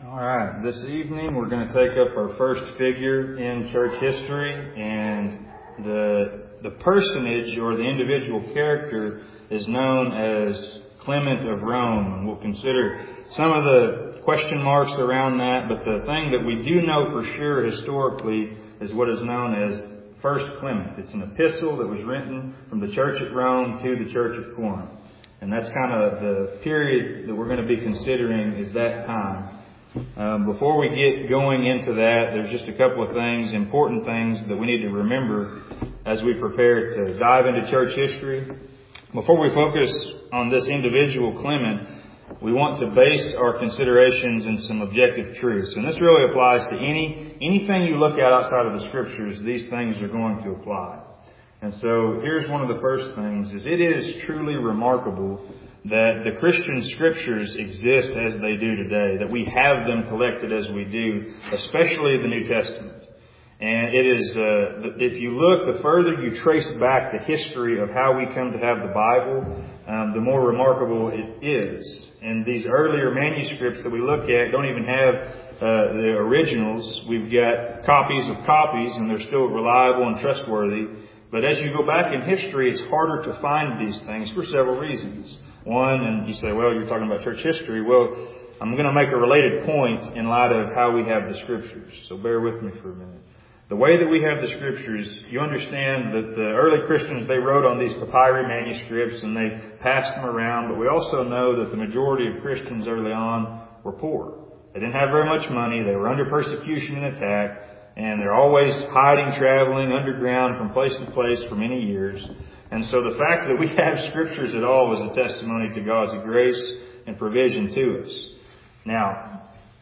All right, this evening we're going to take up our first figure in church history, and the personage or the individual character is known as Clement of Rome. And we'll consider some of the question marks around that, but the thing that we do know for sure historically is what is known as First Clement. It's an epistle that was written from the church at Rome to the church of Corinth. And that's kind of the period that we're going to be considering is that time. Before we get going into that, there's just a couple of things, important things that we need to remember as we prepare to dive into church history. Before we focus on this individual Clement, we want to base our considerations in some objective truths. And this really applies to anything you look at outside of the Scriptures. These things are going to apply. And so here's one of the first things, is it is truly remarkable that the Christian Scriptures exist as they do today, that we have them collected as we do, especially the New Testament. And it is, if you look, the further you trace back the history of how we come to have the Bible, the more remarkable it is. And these earlier manuscripts that we look at don't even have the originals. We've got copies of copies, and they're still reliable and trustworthy. But as you go back in history, it's harder to find these things for several reasons. One, and you say, well, you're talking about church history. Well, I'm going to make a related point in light of how we have the Scriptures. So bear with me for a minute. The way that we have the Scriptures, you understand that the early Christians, they wrote on these papyri manuscripts and they passed them around. But we also know that the majority of Christians early on were poor. They didn't have very much money. They were under persecution and attack. And they're always hiding, traveling underground from place to place for many years. And so the fact that we have Scriptures at all is a testimony to God's grace and provision to us. Now,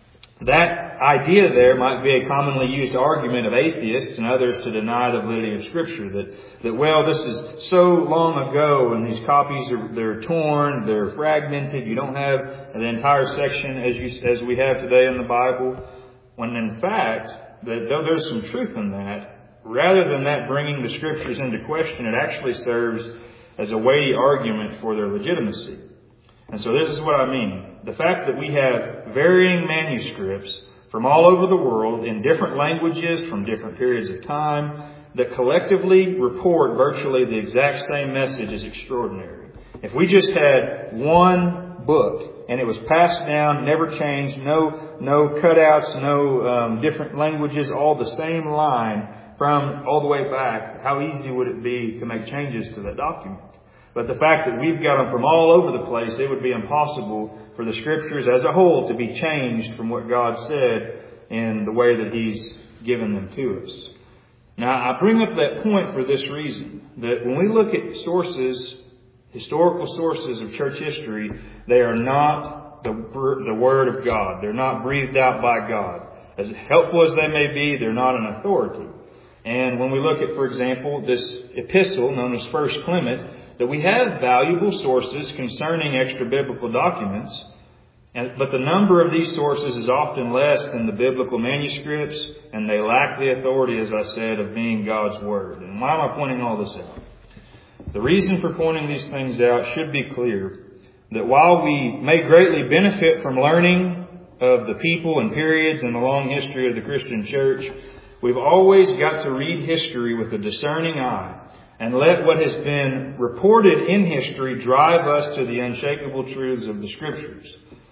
that idea there might be a commonly used argument of atheists and others to deny the validity of Scripture. That well, this is so long ago and these copies they're torn, they're fragmented. You don't have the entire section as we have today in the Bible. When in fact, that though there's some truth in that, rather than that bringing the Scriptures into question, it actually serves as a weighty argument for their legitimacy. And so this is what I mean. The fact that we have varying manuscripts from all over the world in different languages from different periods of time that collectively report virtually the exact same message is extraordinary. If we just had one book and it was passed down, never changed, no cutouts, no different languages, all the same line from all the way back, how easy would it be to make changes to that document? But the fact that we've got them from all over the place, it would be impossible for the Scriptures as a whole to be changed from what God said in the way that He's given them to us. Now, I bring up that point for this reason, that when we look at sources, historical sources of church history, they are not the Word of God. They're not breathed out by God. As helpful as they may be, they're not an authority. And when we look at, for example, this epistle known as First Clement, that we have valuable sources concerning extra-biblical documents, but the number of these sources is often less than the biblical manuscripts, and they lack the authority, as I said, of being God's Word. And why am I pointing all this out? The reason for pointing these things out should be clear, that while we may greatly benefit from learning of the people and periods and the long history of the Christian church, we've always got to read history with a discerning eye and let what has been reported in history drive us to the unshakable truths of the Scriptures.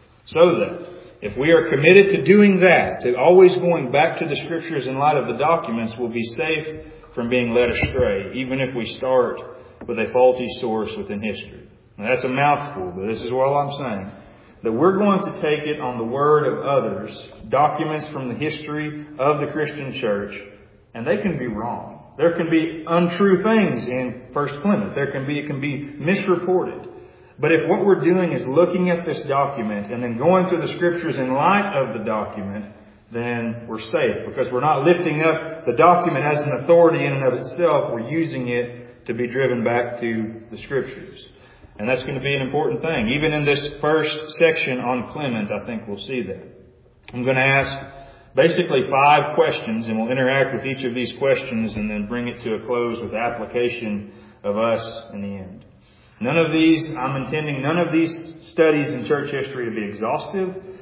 So that if we are committed to doing that, to always going back to the Scriptures in light of the documents, we'll be safe from being led astray, even if we start with a faulty source within history. Now, that's a mouthful, but this is all I'm saying. That we're going to take it on the word of others, documents from the history of the Christian church, and they can be wrong. There can be untrue things in First Clement. It can be misreported. But if what we're doing is looking at this document and then going to the Scriptures in light of the document, then we're safe, because we're not lifting up the document as an authority in and of itself. We're using it to be driven back to the Scriptures. And that's going to be an important thing. Even in this first section on Clement, I think we'll see that. I'm going to ask basically 5 questions, and we'll interact with each of these questions and then bring it to a close with application of us in the end. I'm intending none of these studies in church history to be exhaustive.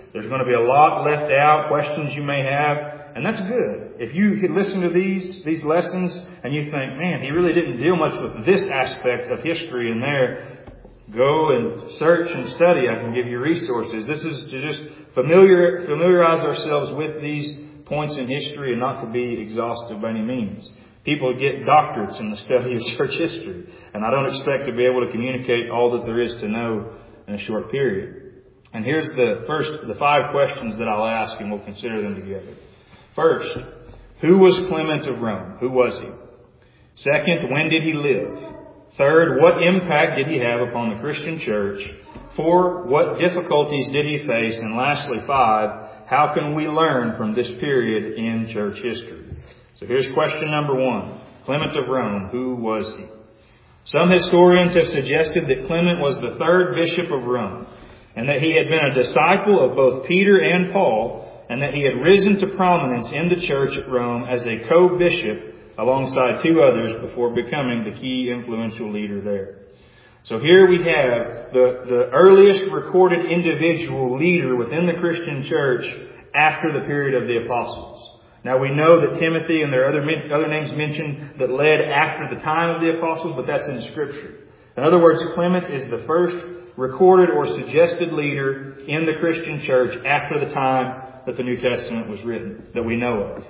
There's going to be a lot left out, questions you may have, and that's good. If you could listen to these lessons and you think, man, he really didn't deal much with this aspect of history in there, go and search and study. I can give you resources. This is to just familiarize ourselves with these points in history and not to be exhaustive by any means. People get doctorates in the study of church history, and I don't expect to be able to communicate all that there is to know in a short period. And here's the 5 questions that I'll ask, and we'll consider them together. First, who was Clement of Rome? Who was he? Second, when did he live? Third, what impact did he have upon the Christian church? 4, what difficulties did he face? And lastly, 5, how can we learn from this period in church history? So here's question number 1. Clement of Rome, who was he? Some historians have suggested that Clement was the 3rd bishop of Rome, and that he had been a disciple of both Peter and Paul, and that he had risen to prominence in the church at Rome as a co-bishop alongside 2 others before becoming the key influential leader there. So here we have the earliest recorded individual leader within the Christian church after the period of the apostles. Now we know that Timothy and there are other names mentioned that led after the time of the apostles, but that's in Scripture. In other words, Clement is the first recorded or suggested leader in the Christian church after the time that the New Testament was written, that we know of.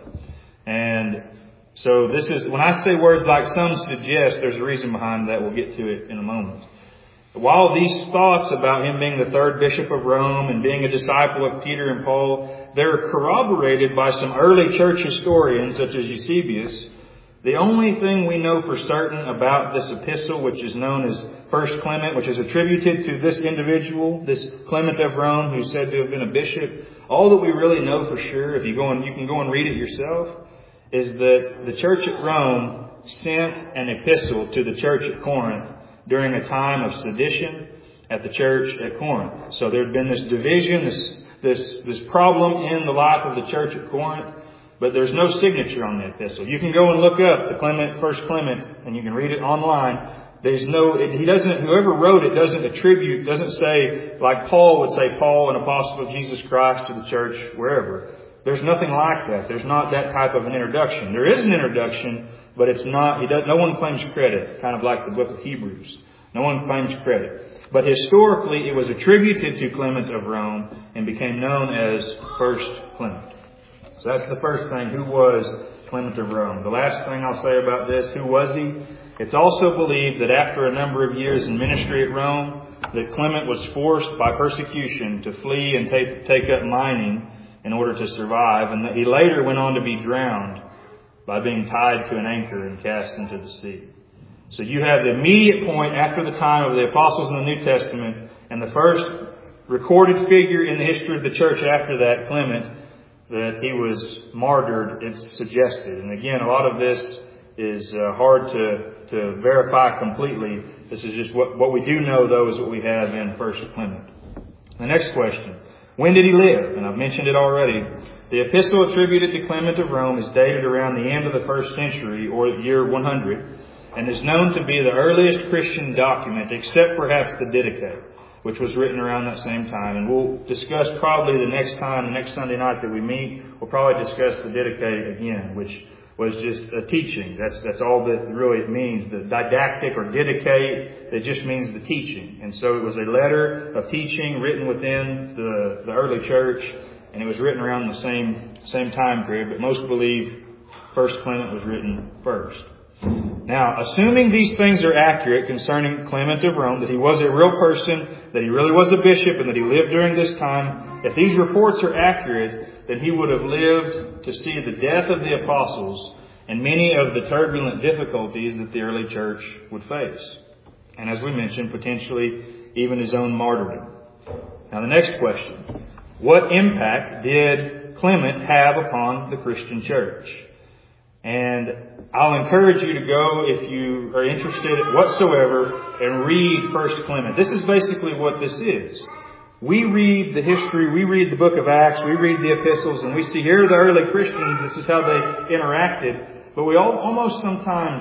And so this is, when I say words like some suggest, there's a reason behind that. We'll get to it in a moment. While these thoughts about him being the 3rd bishop of Rome and being a disciple of Peter and Paul, they're corroborated by some early church historians such as Eusebius, the only thing we know for certain about this epistle, which is known as 1 Clement, which is attributed to this individual, this Clement of Rome, who's said to have been a bishop, all that we really know for sure, if you can go and read it yourself, is that the church at Rome sent an epistle to the church at Corinth during a time of sedition at the church at Corinth. So there had been this division, this problem in the life of the church at Corinth, but there's no signature on the epistle. You can go and look up the Clement, 1 Clement, and you can read it online. Whoever wrote it doesn't say, like Paul would say, Paul, an apostle of Jesus Christ to the church wherever. There's nothing like that. There's not that type of an introduction. There is an introduction, but it's not, no one claims credit, kind of like the book of Hebrews. No one claims credit. But historically, it was attributed to Clement of Rome and became known as 1 Clement. So that's the first thing. Who was Clement of Rome? The last thing I'll say about this, who was he? It's also believed that after a number of years in ministry at Rome, that Clement was forced by persecution to flee and take up mining in order to survive, and that he later went on to be drowned by being tied to an anchor and cast into the sea. So you have the immediate point after the time of the apostles in the New Testament, and the first recorded figure in the history of the church after that, Clement, that he was martyred, it's suggested. And again, a lot of this is hard to verify completely. This is just what we do know, though, is what we have in 1 Clement. The next question. When did he live? And I've mentioned it already. The epistle attributed to Clement of Rome is dated around the end of the 1st century, or year 100, and is known to be the earliest Christian document, except perhaps the Didache, which was written around that same time. And we'll discuss probably the next Sunday night that we meet, we'll probably discuss the Didache again, which was just a teaching. That's all that really it means. The didactic or Didache, it just means the teaching. And so it was a letter of teaching written within the early church, and it was written around the same time period, but most believe 1 Clement was written first. Now, assuming these things are accurate concerning Clement of Rome, that he was a real person, that he really was a bishop, and that he lived during this time, if these reports are accurate, then he would have lived to see the death of the apostles and many of the turbulent difficulties that the early church would face. And as we mentioned, potentially even his own martyrdom. Now the next question. What impact did Clement have upon the Christian church? And I'll encourage you to go, if you are interested whatsoever, and read 1 Clement. This is basically what this is. We read the history, we read the book of Acts, we read the epistles, and we see here are the early Christians, this is how they interacted. But we almost sometimes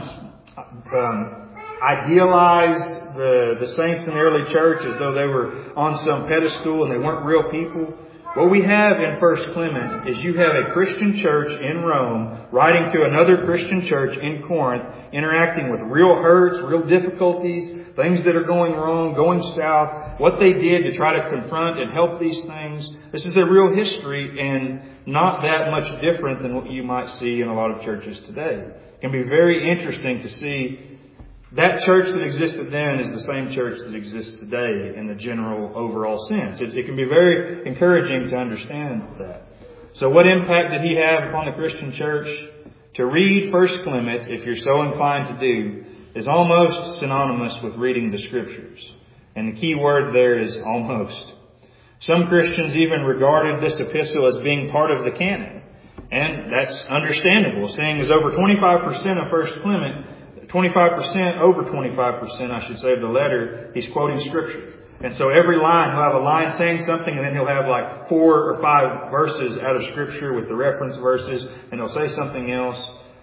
idealize the saints in the early church as though they were on some pedestal and they weren't real people. What we have in 1 Clement is you have a Christian church in Rome writing to another Christian church in Corinth, interacting with real hurts, real difficulties, things that are going wrong, going south, what they did to try to confront and help these things. This is a real history and not that much different than what you might see in a lot of churches today. It can be very interesting to see that church that existed then is the same church that exists today in the general overall sense. It can be very encouraging to understand that. So what impact did he have upon the Christian church? To read 1 Clement, if you're so inclined to do, is almost synonymous with reading the Scriptures. And the key word there is almost. Some Christians even regarded this epistle as being part of the canon. And that's understandable, seeing as over 25% of 1 Clement, 25%, over 25%, I should say, of the letter, he's quoting Scripture. And so every line, he'll have a line saying something, and then he'll have like 4 or 5 verses out of Scripture with the reference verses, and he'll say something else.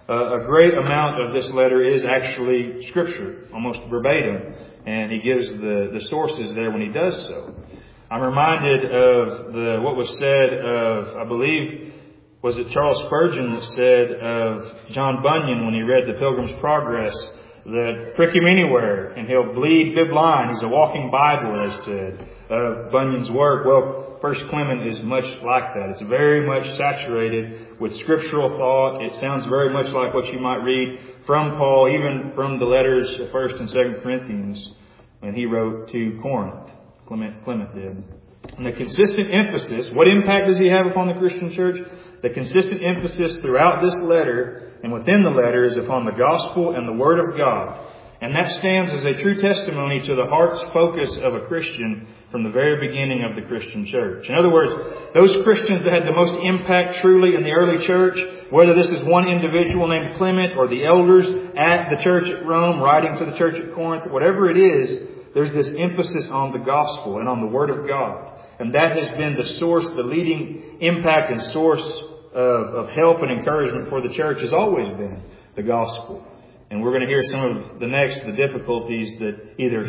A great amount of this letter is actually Scripture, almost verbatim, and he gives the sources there when he does so. I'm reminded of what was said of, I believe, was it Charles Spurgeon that said of John Bunyan when he read The Pilgrim's Progress, that prick him anywhere and he'll bleed bibline. He's a walking Bible, as said, of Bunyan's work. Well, 1 Clement is much like that. It's very much saturated with scriptural thought. It sounds very much like what you might read from Paul, even from the letters of 1 and 2 Corinthians when he wrote to Corinth. Clement did. And the consistent emphasis, what impact does he have upon the Christian church? The consistent emphasis throughout this letter and within the letter is upon the gospel and the Word of God. And that stands as a true testimony to the heart's focus of a Christian from the very beginning of the Christian church. In other words, those Christians that had the most impact truly in the early church, whether this is one individual named Clement or the elders at the church at Rome writing to the church at Corinth, whatever it is, there's this emphasis on the gospel and on the Word of God. And that has been the source, the leading impact and source of help and encouragement for the church has always been the gospel. And we're going to hear some of the difficulties that either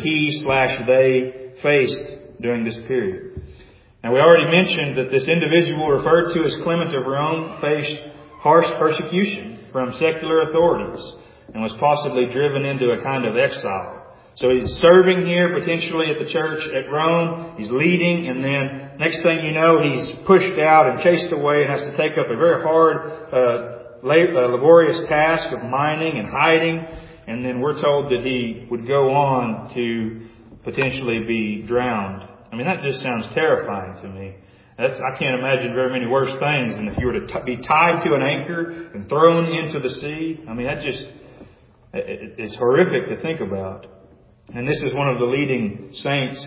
he/they faced during this period. Now, we already mentioned that this individual referred to as Clement of Rome faced harsh persecution from secular authorities and was possibly driven into a kind of exile. So he's serving here potentially at the church at Rome. He's leading, and then next thing you know, he's pushed out and chased away and has to take up a very hard, laborious task of mining and hiding. And then we're told that he would go on to potentially be drowned. I mean, that just sounds terrifying to me. I can't imagine very many worse things than if you were to be tied to an anchor and thrown into the sea. I mean, it's horrific to think about. And this is one of the leading saints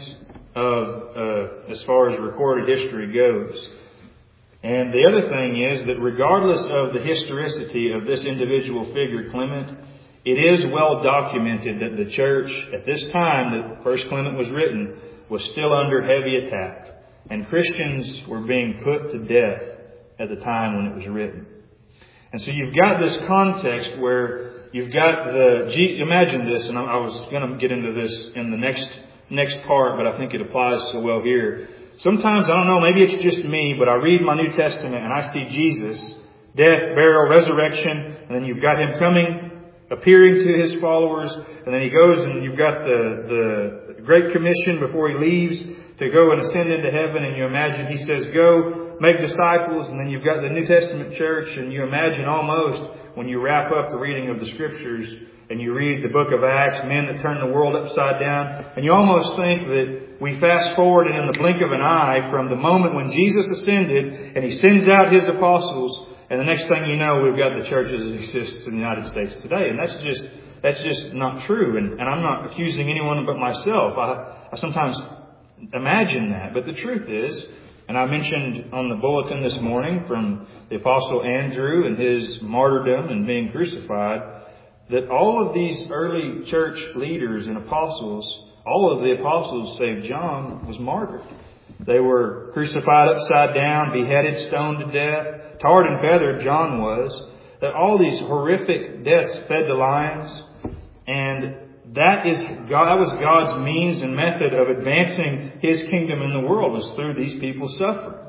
as far as recorded history goes. And the other thing is that regardless of the historicity of this individual figure, Clement, it is well documented that the church at this time that 1 Clement was written was still under heavy attack. And Christians were being put to death at the time when it was written. And so you've got this context where you've got imagine this, and I was going to get into this in the next part, but I think it applies so well here. Sometimes, I don't know, maybe it's just me, but I read my New Testament and I see Jesus, death, burial, resurrection, and then you've got him coming, appearing to his followers, and then he goes and you've got the Great Commission before he leaves to go and ascend into heaven, and you imagine he says, go, make disciples, and then you've got the New Testament church, and you imagine almost when you wrap up the reading of the Scriptures and you read the book of Acts, men that turn the world upside down, and you almost think that we fast forward and in the blink of an eye from the moment when Jesus ascended and he sends out his apostles, and the next thing you know, we've got the churches that exist in the United States today. And that's just not true. And I'm not accusing anyone but myself. I sometimes imagine that. But the truth is, and I mentioned on the bulletin this morning from the Apostle Andrew and his martyrdom and being crucified, that all of these early church leaders and apostles, all of the apostles save John, was martyred. They were crucified upside down, beheaded, stoned to death, tarred and feathered, John was. That all these horrific deaths fed the lions, and that was God's means and method of advancing His kingdom in the world, was through these people's suffering.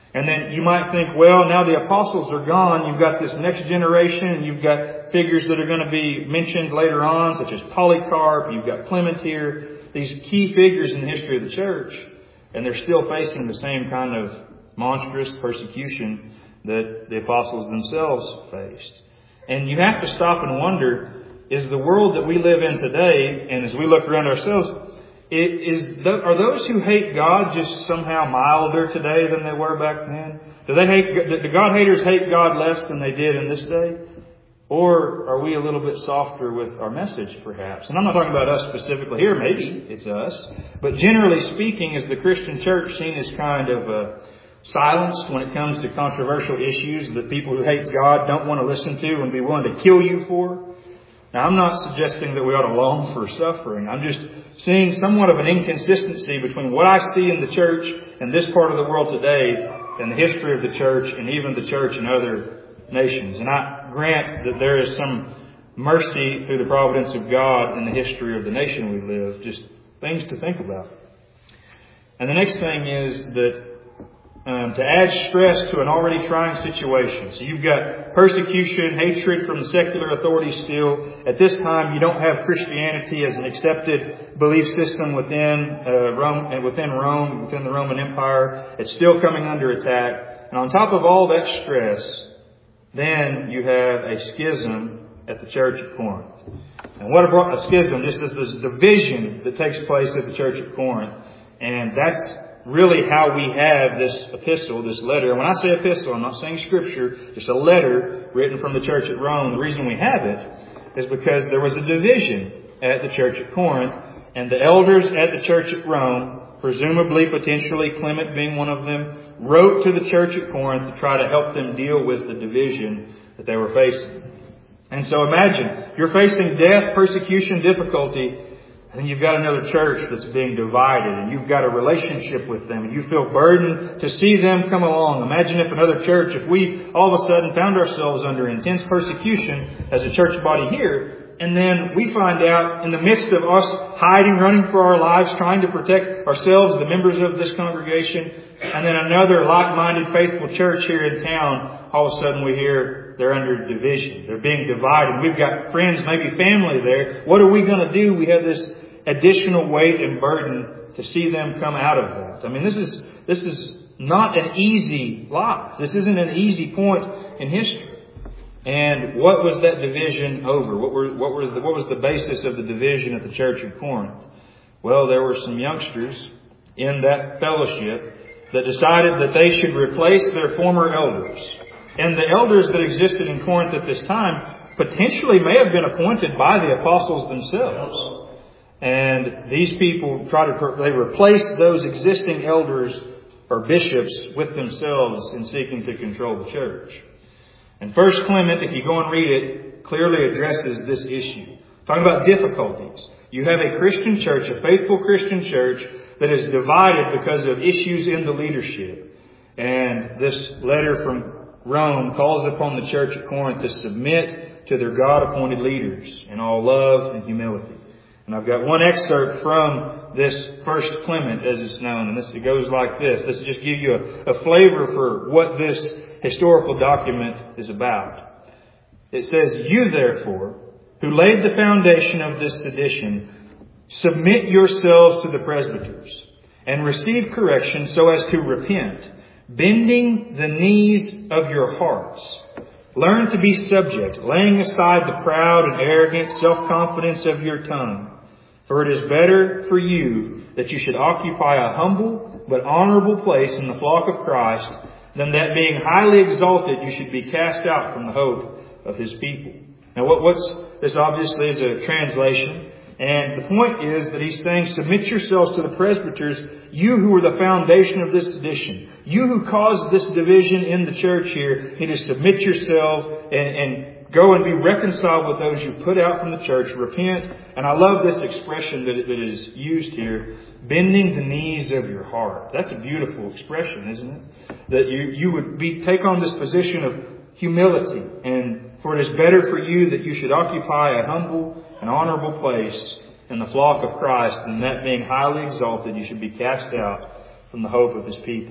And then you might think, well, now the apostles are gone. You've got this next generation, and you've got figures that are going to be mentioned later on, such as Polycarp. You've got Clement here. These key figures in the history of the church. And they're still facing the same kind of monstrous persecution that the apostles themselves faced. And you have to stop and wonder, is the world that we live in today, and as we look around ourselves, are those who hate God just somehow milder today than they were back then? Do God haters hate God less than they did in this day? Or are we a little bit softer with our message, perhaps? And I'm not talking about us specifically here. Maybe it's us. But generally speaking, is the Christian church seen as kind of silenced when it comes to controversial issues that people who hate God don't want to listen to and be willing to kill you for? Now, I'm not suggesting that we ought to long for suffering. I'm just seeing somewhat of an inconsistency between what I see in the church and this part of the world today and the history of the church and even the church in other nations. And I grant that there is some mercy through the providence of God in the history of the nation we live. Just things to think about. And the next thing is that to add stress to an already trying situation. So you've got persecution, hatred from the secular authorities still. At this time, you don't have Christianity as an accepted belief system within Rome, within the Roman Empire. It's still coming under attack. And on top of all that stress, then you have a schism at the church at Corinth. And what about a schism? Just as this division that takes place at the church at Corinth. And that's really how we have this epistle, this letter. And when I say epistle, I'm not saying scripture, just a letter written from the church at Rome. The reason we have it is because there was a division at the church at Corinth, and the elders at the church at Rome, presumably, potentially Clement being one of them, wrote to the church at Corinth to try to help them deal with the division that they were facing. And so imagine, you're facing death, persecution, difficulty, and you've got another church that's being divided, and you've got a relationship with them, and you feel burdened to see them come along. Imagine if another church, if we all of a sudden found ourselves under intense persecution as a church body here, and then we find out in the midst of us hiding, running for our lives, trying to protect ourselves, the members of this congregation, and then another like-minded faithful church here in town, all of a sudden we hear they're under division. They're being divided. We've got friends, maybe family there. What are we going to do? We have this additional weight and burden to see them come out of that. I mean, this is not an easy life. This isn't an easy point in history. And what was that division over? What was the basis of the division at the church of Corinth? Well, there were some youngsters in that fellowship that decided that they should replace their former elders. And the elders that existed in Corinth at this time potentially may have been appointed by the apostles themselves. And these people they replaced those existing elders or bishops with themselves in seeking to control the church. And 1 Clement, if you go and read it, clearly addresses this issue. Talking about difficulties. You have a Christian church, a faithful Christian church, that is divided because of issues in the leadership. And this letter from Rome calls upon the church at Corinth to submit to their God-appointed leaders in all love and humility. And I've got one excerpt from this 1 Clement, as it's known, and it goes like this. This will just give you a flavor for what this historical document is about. It says, "You therefore, who laid the foundation of this sedition, submit yourselves to the presbyters, and receive correction so as to repent, bending the knees of your hearts. Learn to be subject, laying aside the proud and arrogant self-confidence of your tongue. For it is better for you that you should occupy a humble but honorable place in the flock of Christ than that being highly exalted you should be cast out from the hope of His people." Now this obviously is a translation. And the point is that he's saying, submit yourselves to the presbyters, you who are the foundation of this sedition. You who caused this division in the church here, need to submit yourself and go and be reconciled with those you put out from the church. Repent. And I love this expression that is used here, bending the knees of your heart. That's a beautiful expression, isn't it? That you would take on this position of humility. And for it is better for you that you should occupy a humble and honorable place in the flock of Christ than that being highly exalted you should be cast out from the hope of His people.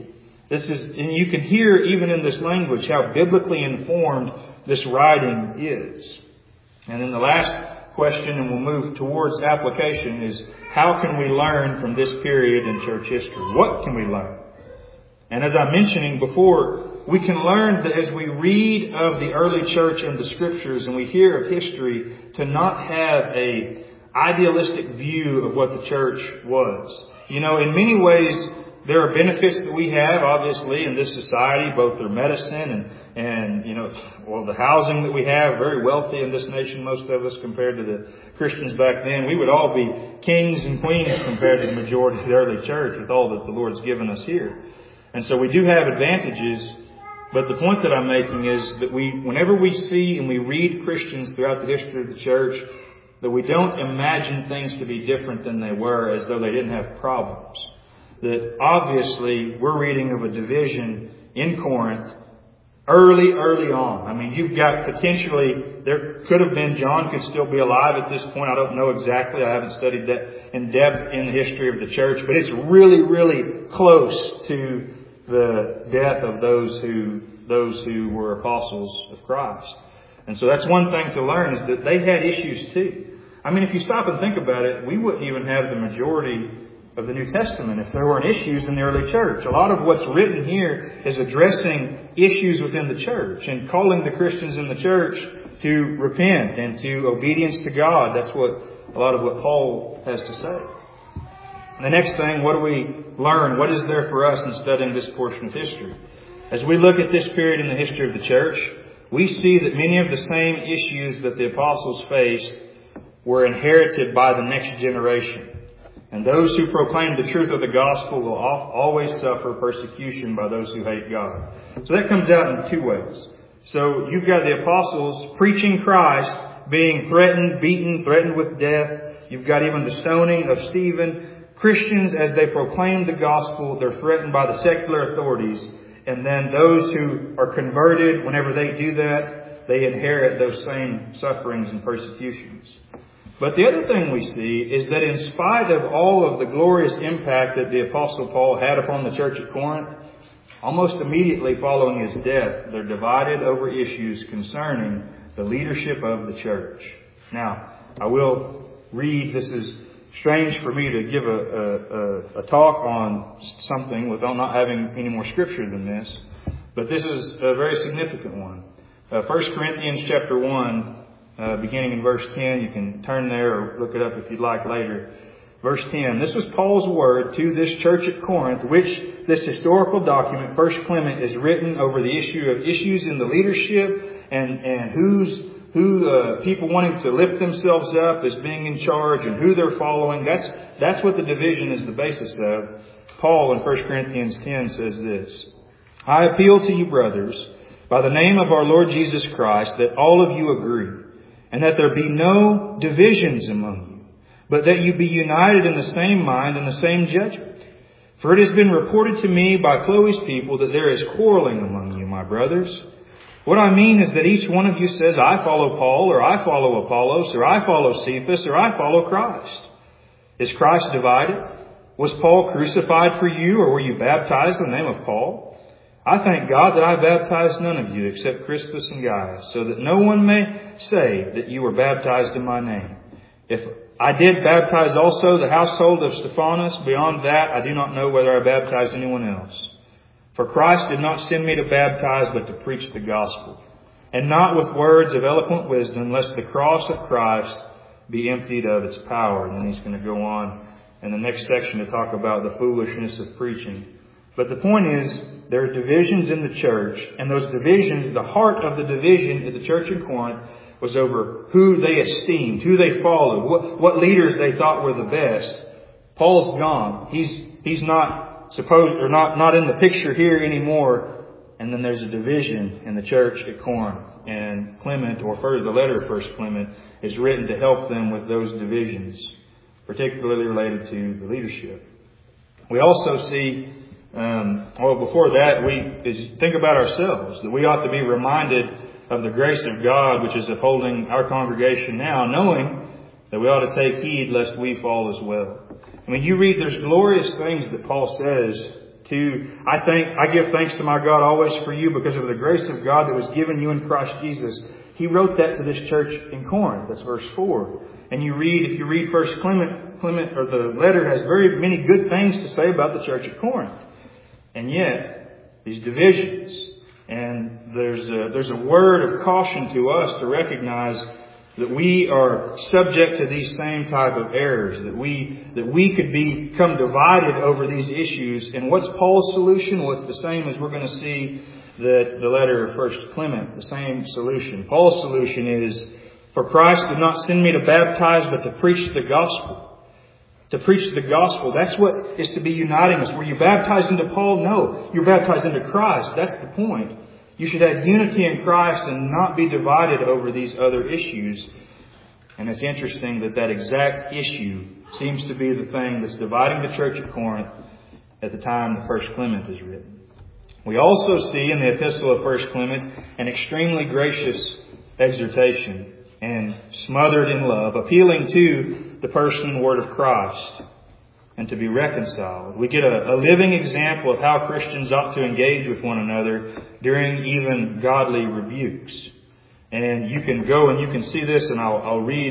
And you can hear even in this language how biblically informed this writing is. And then the last question, and we'll move towards application, is how can we learn from this period in church history? What can we learn? And as I'm mentioning before, we can learn that as we read of the early church and the Scriptures and we hear of history, to not have a idealistic view of what the church was. In many ways, there are benefits that we have, obviously, in this society, both through medicine and the housing that we have, very wealthy in this nation, most of us, compared to the Christians back then. We would all be kings and queens compared to the majority of the early church with all that the Lord's given us here. And so we do have advantages, but the point that I'm making is that whenever we see and we read Christians throughout the history of the church, that we don't imagine things to be different than they were as though they didn't have problems. That obviously we're reading of a division in Corinth early on. I mean, you've got potentially, there could have been, John could still be alive at this point. I don't know exactly. I haven't studied that in depth in the history of the church, but it's really, really close to the death of those who were apostles of Christ. And so that's one thing to learn, is that they had issues too. I mean, if you stop and think about it, we wouldn't even have the majority of the New Testament if there weren't issues in the early church. A lot of what's written here is addressing issues within the church and calling the Christians in the church to repent and to obedience to God. That's a lot of what Paul has to say. The next thing, what do we learn? What is there for us in studying this portion of history? As we look at this period in the history of the church, we see that many of the same issues that the apostles faced were inherited by the next generation. And those who proclaim the truth of the gospel will always suffer persecution by those who hate God. So that comes out in two ways. So you've got the apostles preaching Christ, being threatened, beaten, threatened with death. You've got even the stoning of Stephen. Christians, as they proclaim the gospel, they're threatened by the secular authorities. And then those who are converted, whenever they do that, they inherit those same sufferings and persecutions. But the other thing we see is that in spite of all of the glorious impact that the Apostle Paul had upon the church at Corinth, almost immediately following his death, they're divided over issues concerning the leadership of the church. Now, I will read, this is strange for me to give a talk on something without not having any more scripture than this, but this is a very significant one. 1 Corinthians chapter 1, beginning in verse 10. You can turn there or look it up if you'd like later. Verse 10. This was Paul's word to this church at Corinth, which this historical document, 1 Clement, is written over the issues in the leadership and who people wanting to lift themselves up as being in charge and who they're following. That's what the division is the basis of. Paul in 1 Corinthians 10 says this: I appeal to you, brothers, by the name of our Lord Jesus Christ, that all of you agree, and that there be no divisions among you, but that you be united in the same mind and the same judgment. For it has been reported to me by Chloe's people that there is quarreling among you, my brothers. What I mean is that each one of you says, I follow Paul, or I follow Apollos, or I follow Cephas, or I follow Christ. Is Christ divided? Was Paul crucified for you, or were you baptized in the name of Paul? I thank God that I baptized none of you except Crispus and Gaius, so that no one may say that you were baptized in my name. If I did baptize also the household of Stephanas, beyond that I do not know whether I baptized anyone else. For Christ did not send me to baptize, but to preach the gospel, and not with words of eloquent wisdom, lest the cross of Christ be emptied of its power. And then he's going to go on in the next section to talk about the foolishness of preaching. But the point is, there are divisions in the church, and those divisions, the heart of the division in the church in Corinth was over who they esteemed, who they followed, what leaders they thought were the best. Paul's gone. He's not supposed, or not in the picture here anymore. And then there's a division in the church at Corinth. And Clement, or further the letter of 1 Clement, is written to help them with those divisions, particularly related to the leadership. We also see, before that, we think about ourselves, that we ought to be reminded of the grace of God which is upholding our congregation now, knowing that we ought to take heed lest we fall as well. I mean, you read, there's glorious things that Paul says I give thanks to my God always for you because of the grace of God that was given you in Christ Jesus. He wrote that to this church in Corinth. That's verse 4. And if you read 1 Clement, or the letter has very many good things to say about the church at Corinth. And yet, these divisions, and there's a word of caution to us to recognize that we are subject to these same type of errors, that we could become divided over these issues. And what's Paul's solution? Well, it's the same as we're going to see that the letter of 1 Clement, the same solution. Paul's solution is, for Christ did not send me to baptize, but to preach the gospel. To preach the gospel. That's what is to be uniting us. Were you baptized into Paul? No. You're baptized into Christ. That's the point. You should have unity in Christ and not be divided over these other issues. And it's interesting that exact issue seems to be the thing that's dividing the church at Corinth at the time the 1 Clement is written. We also see in the epistle of 1 Clement an extremely gracious exhortation and smothered in love, appealing to the person and word of Christ and to be reconciled. We get a living example of how Christians ought to engage with one another during even godly rebukes. And you can go and you can see this, and I'll read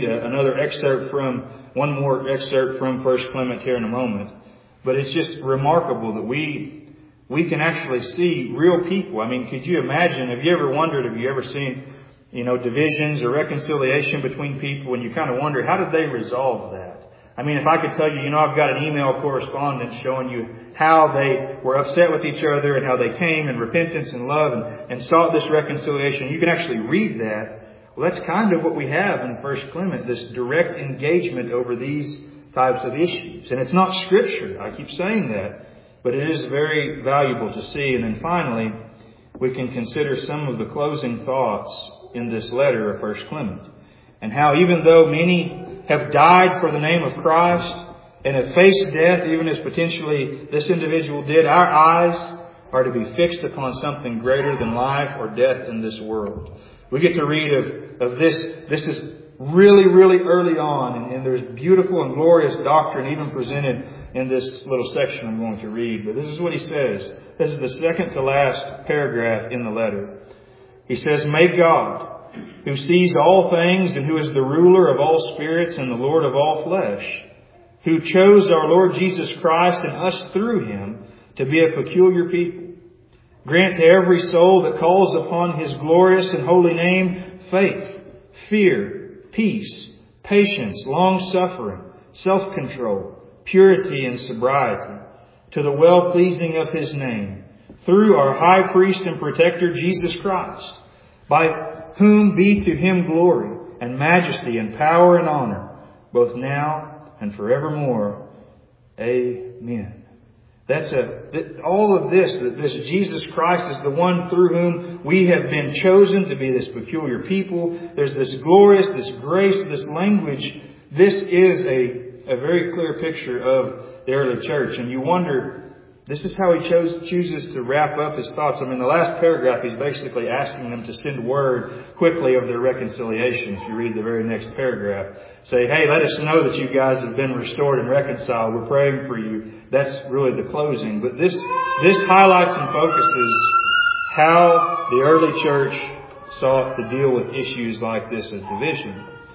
one more excerpt from 1 Clement here in a moment. But it's just remarkable that we can actually see real people. I mean, could you imagine, have you ever seen, divisions or reconciliation between people, and you kind of wonder, how did they resolve that? I mean, if I could tell you, I've got an email correspondence showing you how they were upset with each other and how they came in repentance and love and sought this reconciliation. You can actually read that. Well, that's kind of what we have in 1 Clement, this direct engagement over these types of issues. And it's not Scripture. I keep saying that. But it is very valuable to see. And then finally, we can consider some of the closing thoughts in this letter of 1 Clement. And how even though many have died for the name of Christ and have faced death, even as potentially this individual did, our eyes are to be fixed upon something greater than life or death in this world. We get to read of this. This is really, really early on, and there's beautiful and glorious doctrine even presented in this little section I'm going to read. But this is what he says. This is the second to last paragraph in the letter. He says, "May God, who sees all things and who is the ruler of all spirits and the Lord of all flesh, who chose our Lord Jesus Christ and us through Him to be a peculiar people, grant to every soul that calls upon His glorious and holy name faith, fear, peace, patience, long-suffering, self-control, purity and sobriety, to the well-pleasing of His name, through our high priest and protector Jesus Christ, by whom be to Him glory and majesty and power and honor, both now and forevermore. Amen." All of this, that this Jesus Christ is the one through whom we have been chosen to be this peculiar people. There's this glorious, this grace, this language. This is a very clear picture of the early church. And you wonder, this is how he chooses to wrap up his thoughts. I mean, the last paragraph, he's basically asking them to send word quickly of their reconciliation. If you read the very next paragraph, say, "Hey, let us know that you guys have been restored and reconciled. We're praying for you." That's really the closing. But this highlights and focuses how the early church sought to deal with issues like this of division.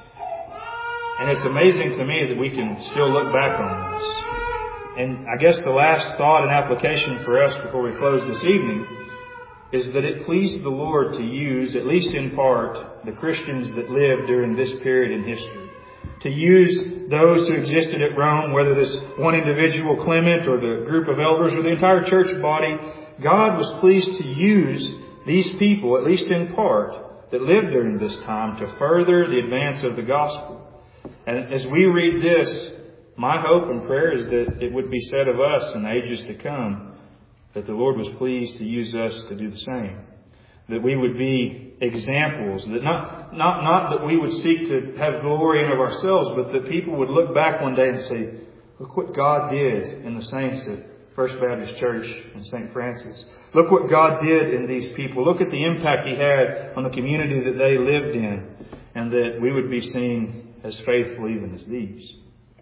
And it's amazing to me that we can still look back on this. And I guess the last thought and application for us before we close this evening is that it pleased the Lord to use, at least in part, the Christians that lived during this period in history. To use those who existed at Rome, whether this one individual, Clement, or the group of elders, or the entire church body, God was pleased to use these people, at least in part, that lived during this time to further the advance of the gospel. And as we read this, my hope and prayer is that it would be said of us in ages to come that the Lord was pleased to use us to do the same. That we would be examples, that not that we would seek to have glory in of ourselves, but that people would look back one day and say, "Look what God did in the saints at First Baptist Church in St. Francis. Look what God did in these people. Look at the impact He had on the community that they lived in." And that we would be seen as faithful even as these.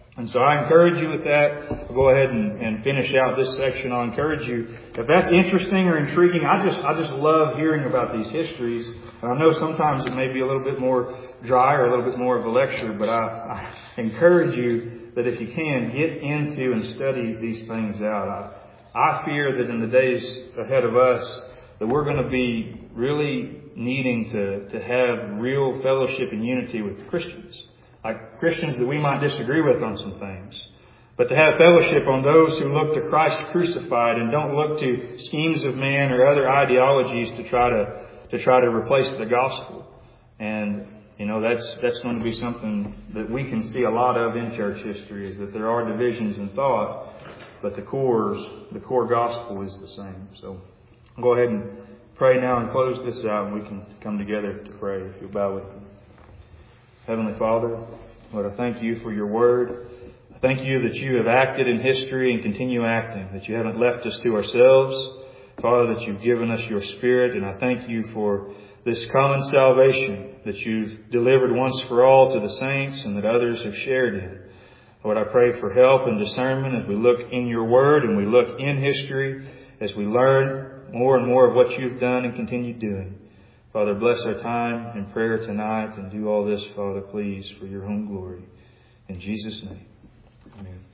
And so I encourage you with that. I'll go ahead and finish out this section. I'll encourage you, if that's interesting or intriguing, I just love hearing about these histories. And I know sometimes it may be a little bit more dry or a little bit more of a lecture, but I encourage you that if you can, get into and study these things out. I fear that in the days ahead of us, that we're going to be really needing to have real fellowship and unity with Christians. Like Christians that we might disagree with on some things. But to have fellowship on those who look to Christ crucified and don't look to schemes of man or other ideologies to try to replace the gospel. And, that's going to be something that we can see a lot of in church history, is that there are divisions in thought, but the core gospel is the same. So I'll go ahead and pray now and close this out, and we can come together to pray if you'll bow with me. Heavenly Father, Lord, I thank you for your word. I thank you that you have acted in history and continue acting, that you haven't left us to ourselves. Father, that you've given us your Spirit, and I thank you for this common salvation that you've delivered once for all to the saints and that others have shared in. Lord, I pray for help and discernment as we look in your word and we look in history, as we learn more and more of what you've done and continue doing. Father, bless our time in prayer tonight and do all this, Father, please, for your own glory. In Jesus' name, amen.